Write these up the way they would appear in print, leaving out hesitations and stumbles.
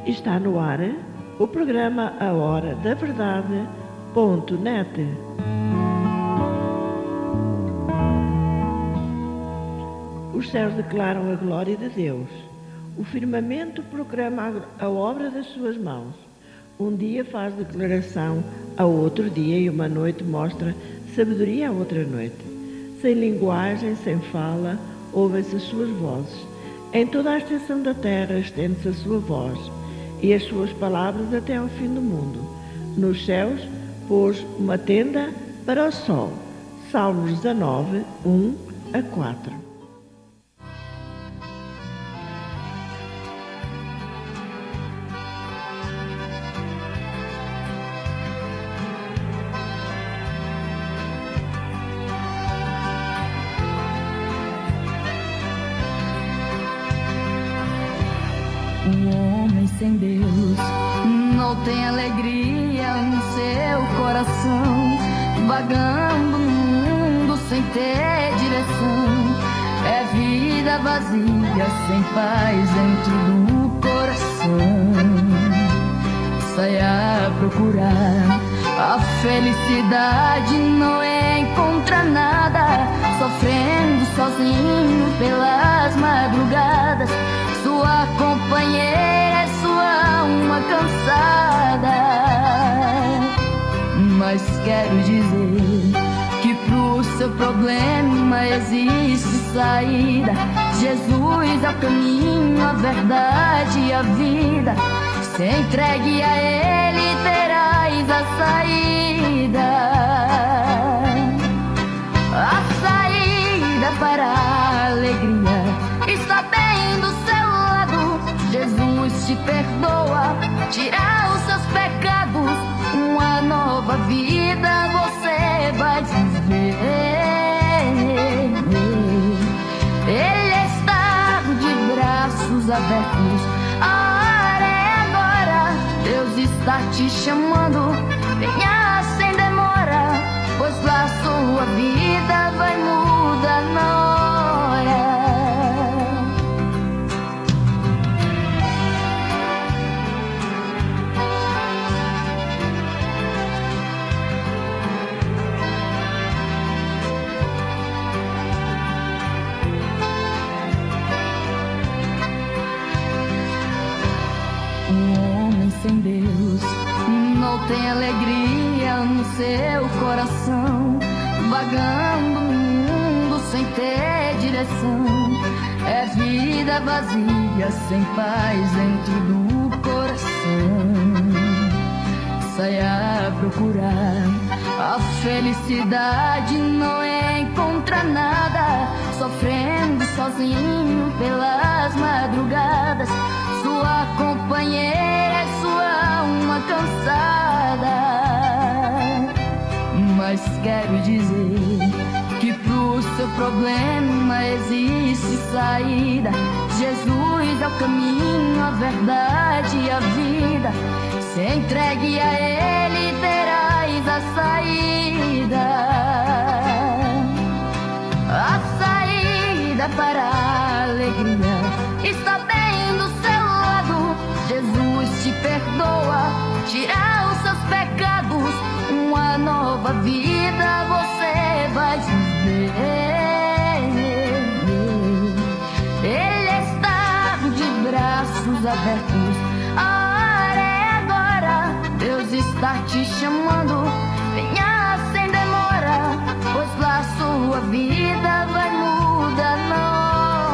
Está no ar o programa A Hora da Verdade.net. Os céus declaram a glória de Deus. O firmamento proclama a obra das suas mãos. Um dia faz declaração ao outro dia e uma noite mostra sabedoria à outra noite. Sem linguagem, sem fala, ouvem-se as suas vozes. Em toda a extensão da terra estende-se a sua voz e as suas palavras até ao fim do mundo. Nos céus pôs uma tenda para o sol. Salmos 19, 1-4. Um homem sem Deus não tem alegria no seu coração, vagando no mundo sem ter direção. É vida vazia, sem paz dentro do coração. Saia a procurar a felicidade, não encontra nada, sofrendo sozinho pelas madrugadas. Sua companheira é sua alma cansada. Mas quero dizer que pro seu problema existe saída. Jesus é o caminho, a verdade e a vida. Se entregue a Ele, terás a saída. A saída para a alegria está bem do seu lado. Jesus te perdoa, tira os seus pecados. Uma nova vida você vai viver. Ele está de braços abertos. A hora é agora. Deus está te chamando. Venha sem demora, pois lá sua vida vai mudar na hora. Sem Deus não tem alegria no seu coração, vagando no mundo sem ter direção. É vida vazia, sem paz dentro do coração. Saia a procurar a felicidade, não encontra nada, sofrendo sozinho pelas madrugadas. Sua companheira é sua alma cansada. Mas quero dizer que pro seu problema existe saída. Jesus é o caminho, a verdade e a vida. Se entregue a Ele, terás a saída. A saída para a alegria está bem do seu lado. Jesus te perdoa, tira os seus pecados. Uma nova vida você vai viver. Ele está de braços abertos. A hora é agora. Deus está te chamando. Venha sem demora, pois lá sua vida vai mudar na hora.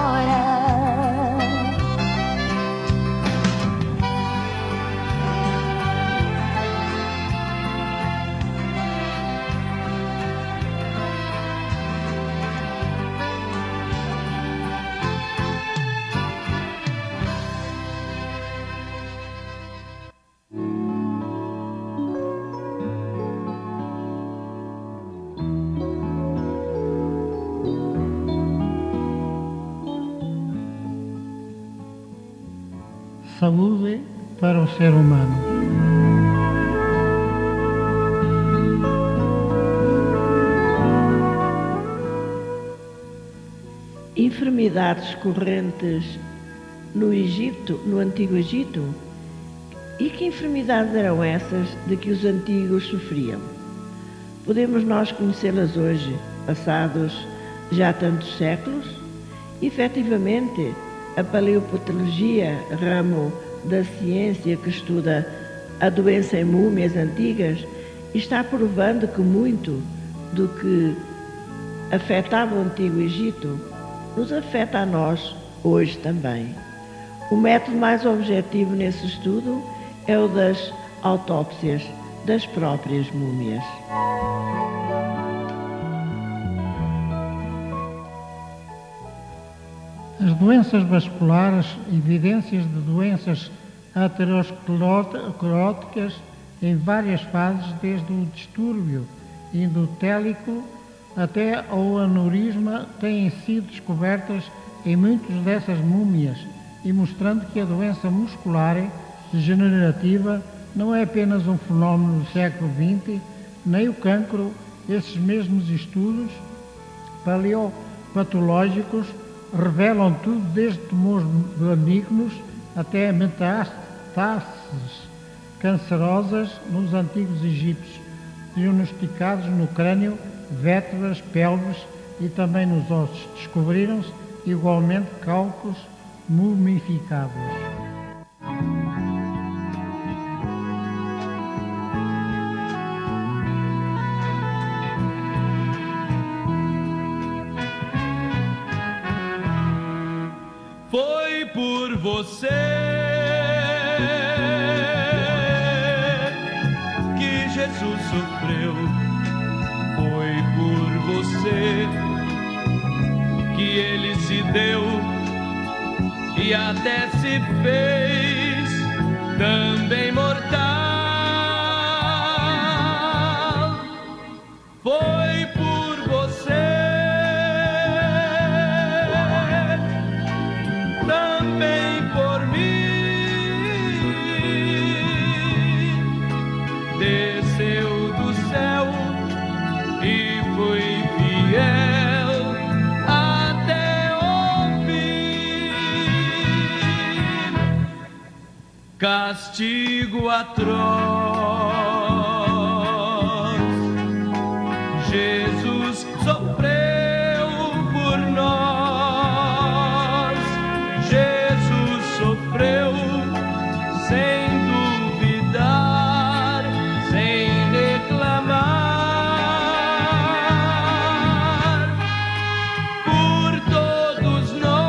Saúde para o ser humano. Enfermidades correntes no Egito, no Antigo Egito, E que enfermidades eram essas de que os antigos sofriam? Podemos nós conhecê-las hoje, passados já tantos séculos? Efetivamente, a paleopatologia, ramo da ciência que estuda a doença em múmias antigas, está provando que muito do que afetava o Antigo Egito nos afeta a nós hoje também. O método mais objetivo nesse estudo é o das autópsias das próprias múmias. As doenças vasculares, evidências de doenças ateroscleróticas em várias fases, desde o distúrbio endotélico até ao aneurisma, têm sido descobertas em muitas dessas múmias, e mostrando que a doença muscular degenerativa não é apenas um fenómeno do século XX, nem o cancro. Esses mesmos estudos paleopatológicos revelam tudo, desde tumores benignos até metástases cancerosas nos antigos egípcios, diagnosticados no crânio, vértebras, pelvis e também nos ossos. Descobriram-se igualmente cálculos mumificados. Foi por você que Jesus sofreu. Foi por você que ele se deu e até se fez também mortal. Foi por você também por mim, desceu do céu e foi fiel até o fim. Castigo atroz, Jesus sofreu por nós. Jesus sofreu sem duvidar, sem reclamar, por todos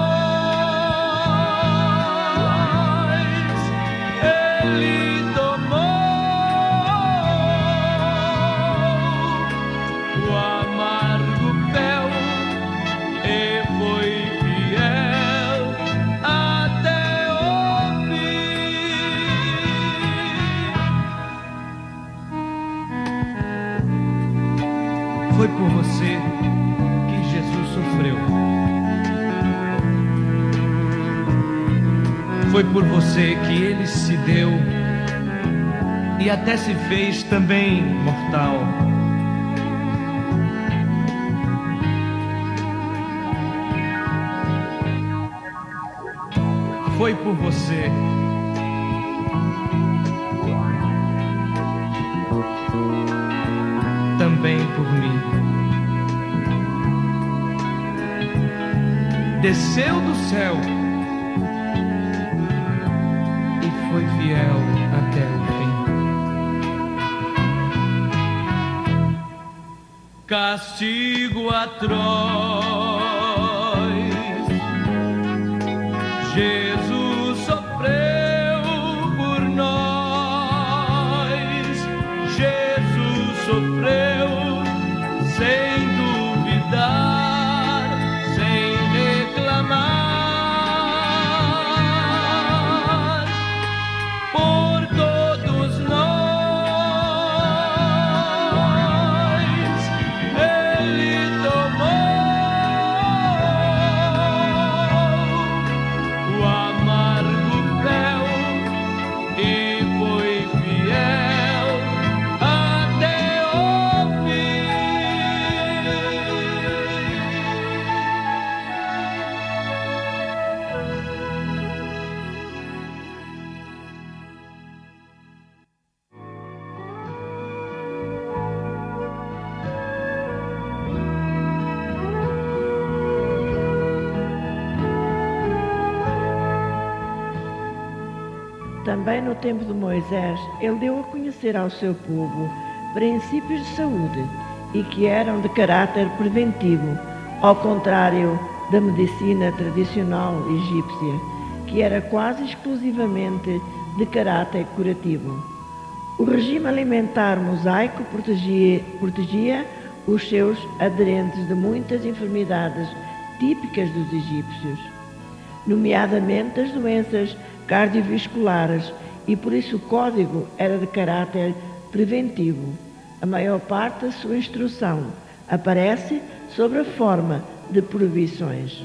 nós. Ele tomou o amargo fel e foi fiel até o fim. Foi por você que Jesus sofreu. Foi por você que ele se deu e até se fez também mortal. Foi por você também por mim. Desceu do céu e foi fiel até o fim. Castigo atroz, Jesus sofreu por nós. Jesus sofreu sem duvidar, sem reclamar, por todos nós. Ele tomou o amargo fel e foi fiel até o fim. Também no tempo de Moisés, ele deu a conhecer ao seu povo princípios de saúde e que eram de caráter preventivo, ao contrário da medicina tradicional egípcia, que era quase exclusivamente de caráter curativo. O regime alimentar mosaico protegia os seus aderentes de muitas enfermidades típicas dos egípcios, nomeadamente as doenças cardiovasculares, e por isso o código era de caráter preventivo. A maior parte da sua instrução aparece sob a forma de proibições.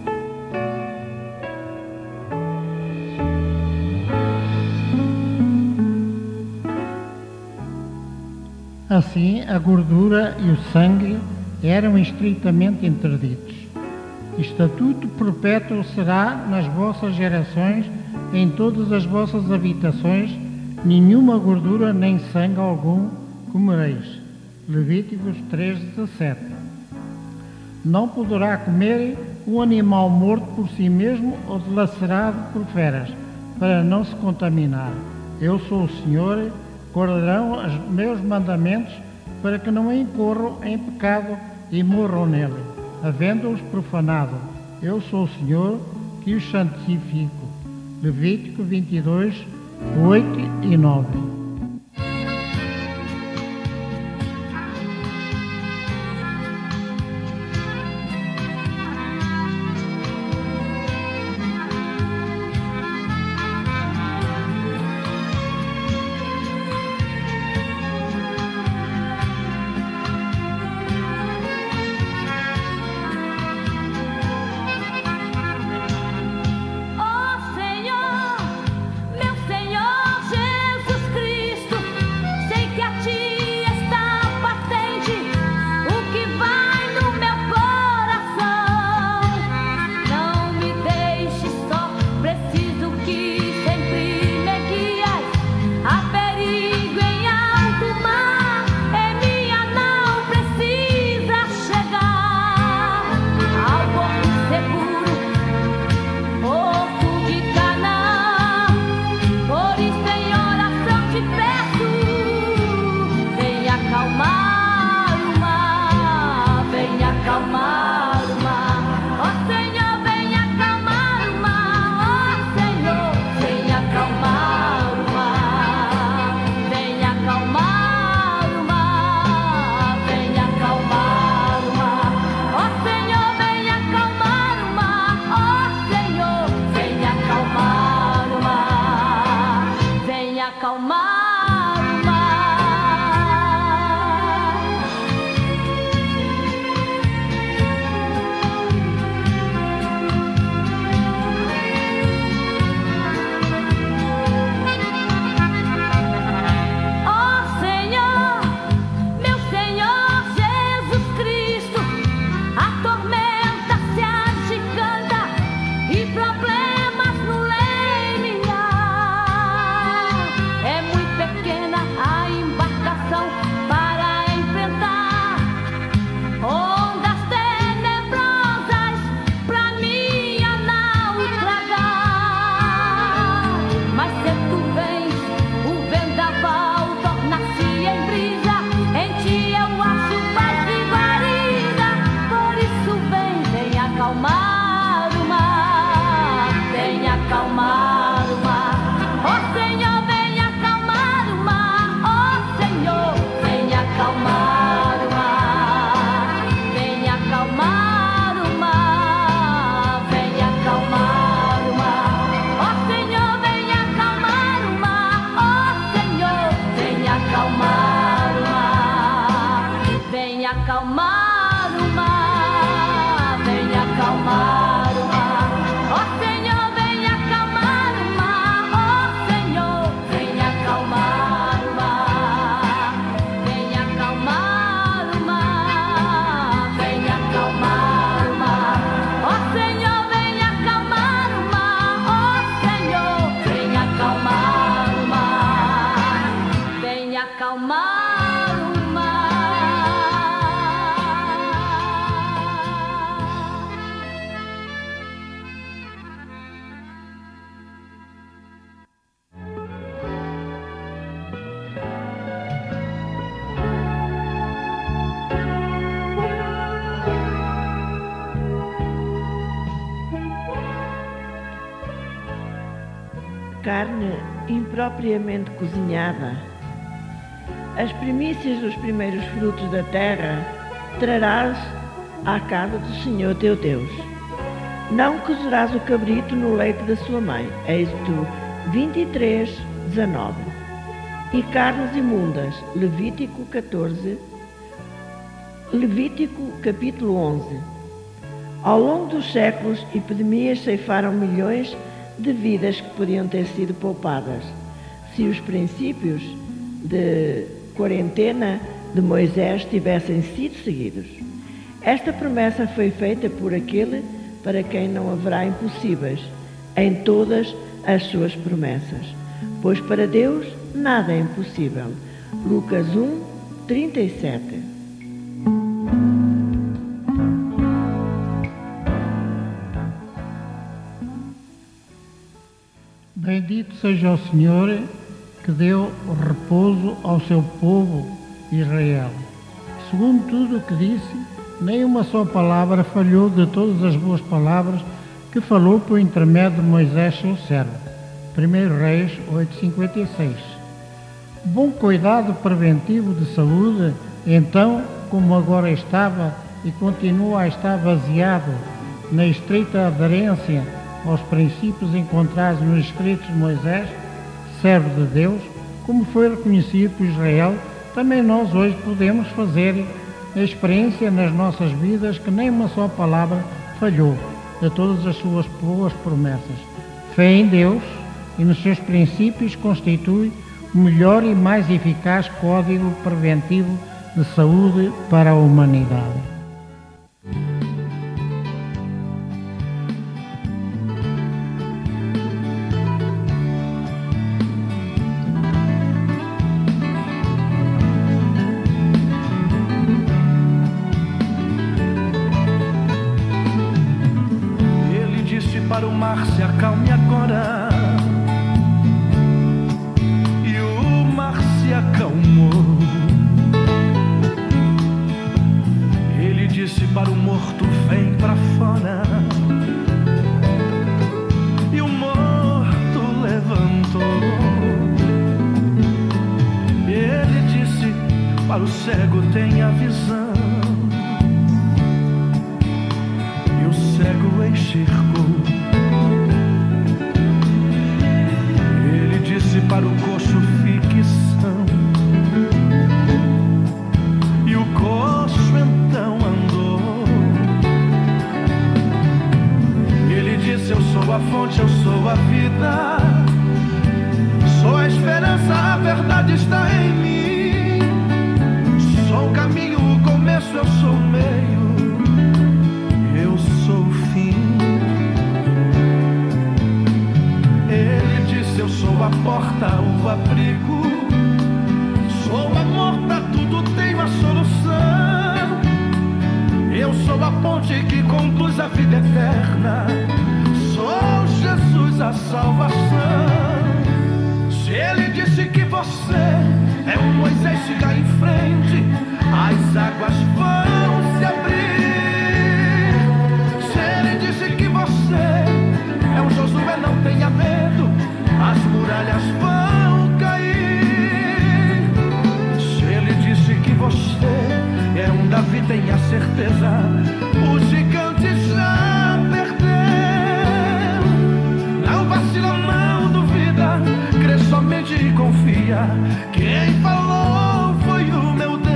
Assim, a gordura e o sangue eram estritamente interditos. Estatuto perpétuo será nas vossas gerações, em todas as vossas habitações, nenhuma gordura nem sangue algum comereis. Levíticos 3:17. Não poderá comer um animal morto por si mesmo ou dilacerado por feras, para não se contaminar. Eu sou o Senhor. Guardarão os meus mandamentos para que não incorram em pecado e morram nele, havendo-os profanado. Eu sou o Senhor que os santifico. Levítico 22, 8 e 9. carne impropriamente cozinhada. As primícias dos primeiros frutos da terra trarás à casa do Senhor teu Deus. Não cozerás o cabrito no leite da sua mãe. Êxodo 23, 19. E carnes imundas. Levítico 14. Levítico capítulo 11. Ao longo dos séculos, epidemias ceifaram milhões de vidas que podiam ter sido poupadas se os princípios de quarentena de Moisés tivessem sido seguidos. Esta promessa foi feita por aquele para quem não haverá impossíveis em todas as suas promessas, pois para Deus nada é impossível. Lucas 1, 37. Bendito seja o Senhor que deu repouso ao seu povo Israel. Segundo tudo o que disse, nem uma só palavra falhou de todas as boas palavras que falou por intermédio de Moisés, seu servo. 1 Reis 8,56. Bom cuidado preventivo de saúde, então, como agora estava e continua a estar baseado na estreita aderência aos princípios encontrados nos escritos de Moisés, servo de Deus, como foi reconhecido por Israel, também nós hoje podemos fazer a experiência nas nossas vidas que nem uma só palavra falhou de todas as suas boas promessas. Fé em Deus e nos seus princípios constitui o melhor e mais eficaz código preventivo de saúde para a humanidade. Para o mar se acalme agora, e o mar se acalmou. Ele disse para o morto: vem pra fora, e o morto levantou. Ele disse para o cego: tenha visão, e o cego enxergou. Disse para o coxo: fique são, e o coxo então andou. Ele disse: eu sou a fonte, eu sou a vida, sou a esperança, a verdade está em mim. Sou o caminho, o começo, eu sou o meio, eu sou o fim. Eu sou a porta, o abrigo, sou amor pra tudo, tenho a solução. Eu sou a ponte que conduz a vida eterna, sou Jesus a salvação. Se ele disse que você é um Moisés, siga em frente, as águas vão se abrir. Se ele disse que você é um Josué, não tenha medo, as muralhas vão cair. Se ele disse que você é um Davi, tenha certeza, o gigante já perdeu. Não vacila, não duvida, crê somente e confia. Quem falou foi o meu Deus.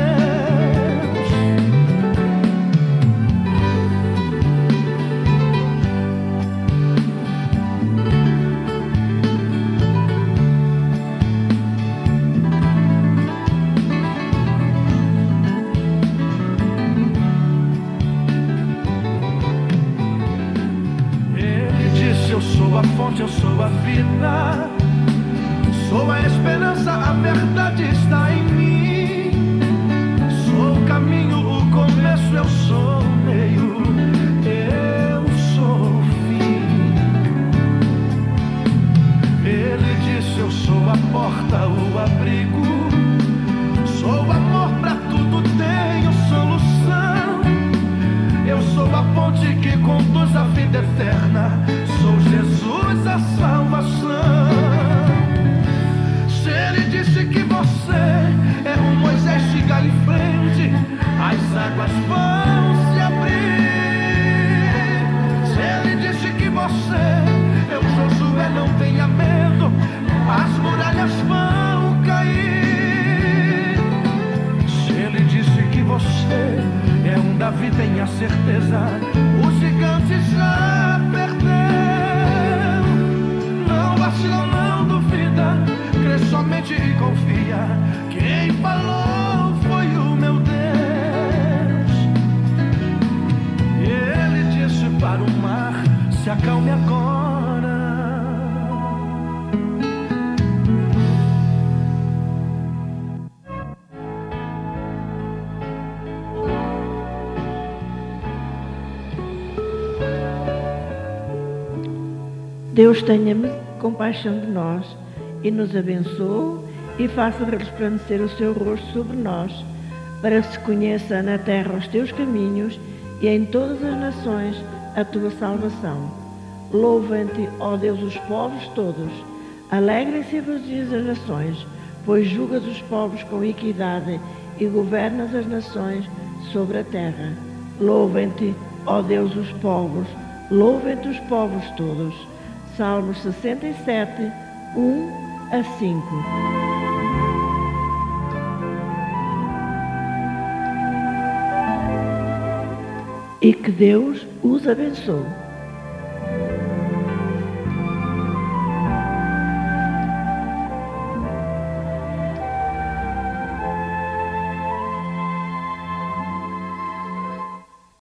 Eu sou a vida, sou a esperança, a verdade está em mim. Sou o caminho, o começo, eu sou o meio, eu sou o fim. Ele disse: eu sou a porta, o abrigo, sou amor pra tudo, tenho solução. Eu sou a ponte que conduz a vida eterna, sou Jesus a salvação. somente confia. Quem falou foi o meu Deus. Ele disse para o mar: se acalme agora. Deus tenha compaixão de nós e nos abençoe e faça resplandecer o seu rosto sobre nós, para que se conheça na terra os teus caminhos e em todas as nações a tua salvação. Louvem-te, ó Deus, os povos todos. Alegrem-se e regozijem as nações, pois julgas os povos com equidade e governas as nações sobre a terra. Louvem-te, ó Deus, os povos. Louvem-te os povos todos. Salmos 67, 1-5. E que Deus os abençoe.